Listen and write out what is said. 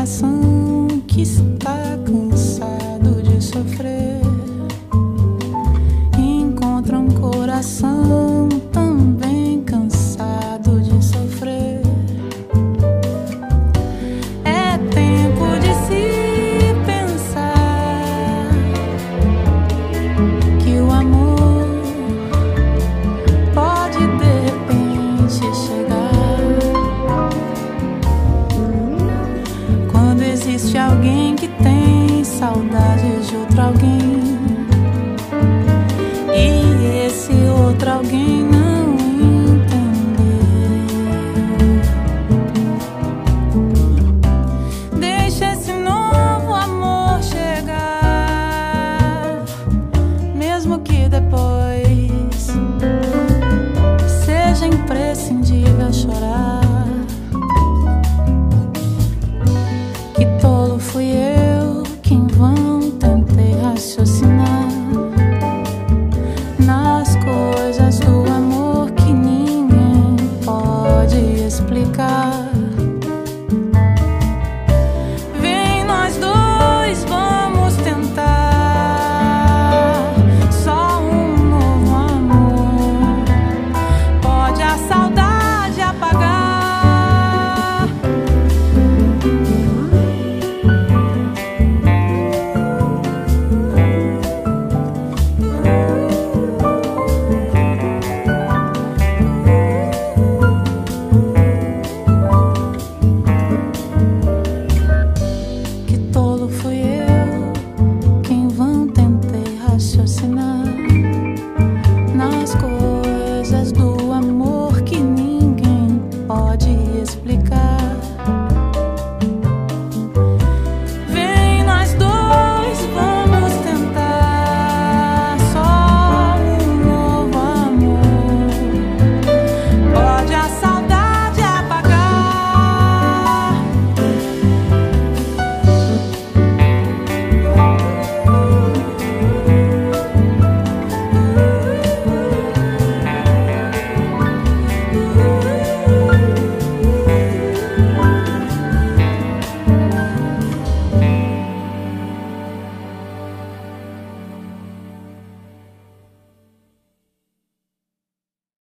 coração que está cansado de sofrer encontra um coração também cansado de sofrer. É tempo de se pensar que o amor pode de repente chegar quando existe alguém que tem saudades de outro alguém.